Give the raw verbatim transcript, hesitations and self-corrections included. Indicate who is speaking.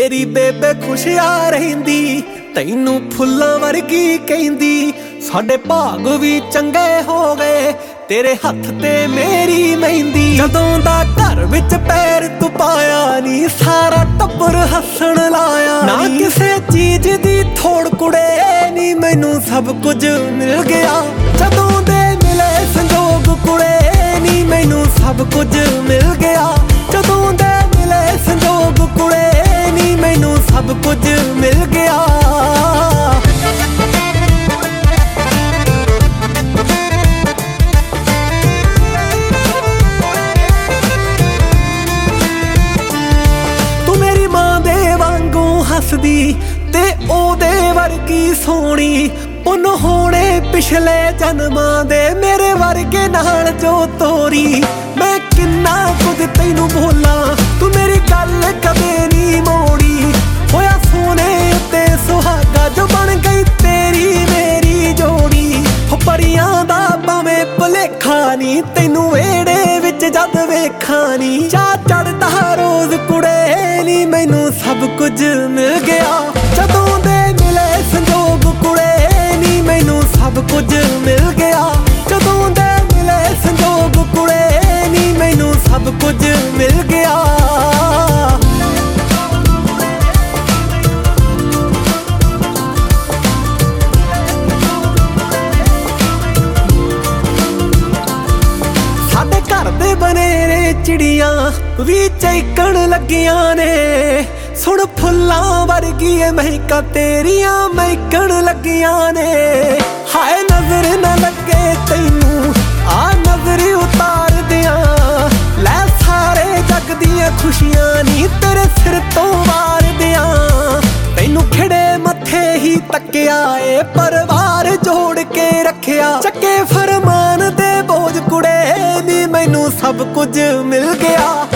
Speaker 1: तेरी बेबे खुशिया रहिंदी, तैनू फुल्लां वर्गी कहंदी। साडे भाग भी चंगे हो गए, तेरे हथ ते मेरी मेहंदी। जदों दा घर विच पैर तू पाया नी, सारा टब्बर हसन लाया। ना किसे चीज दी थोड़ कुड़े नी, मैनू सब कुछ मिल गया। जदों दे मिले संजोग कुड़े नी, मैनू सब कुछ मिल गया। जदों दे मिले संजोग कुड़े नी, मैनू सब कुछ मिल गया। हसदी ते ओदे वर्गी सोहनी, उन होने पिछले जन्मां दे मेरे वर्गे नाल जो तोरी। मैं किन्ना कुछ तैनू बोला, तू मेरी गल कदे नी मोड़ी। होया सोने ते सुहागा जो बन गई तेरी मेरी जोड़ी। हो परियां दा भावें भुलेखा नी, तैनू वेड़े विच जद वेखा नी। चा चढ़दा रोज कुड़े नी, मैनू सब कुछ मिल गया। जदों दे मिले संजोग कुड़े नी, मैनू सब कुछ मिल गया। जदों दे मिले संजोग कुड़े नी, मैनू सब कुछ मिल गया। साडे घर दे बनेरे चिड़ियां भी चहकण लगियां ने। सुन फुल्लां वर्गी महका तेरियां महकण लगियां ने। हाय नजर न लगे तैनू, आ नजर उतार दियां। लै सारे जग दियां खुशियां नी, तेरे सिर तो वार दियां। तैनू खिड़े मत्थे ही तकिया ए, परिवार जोड़ के रखिया। चक्के फरमान दे बोझ कुड़े नी, मैनू सब कुछ मिल गया।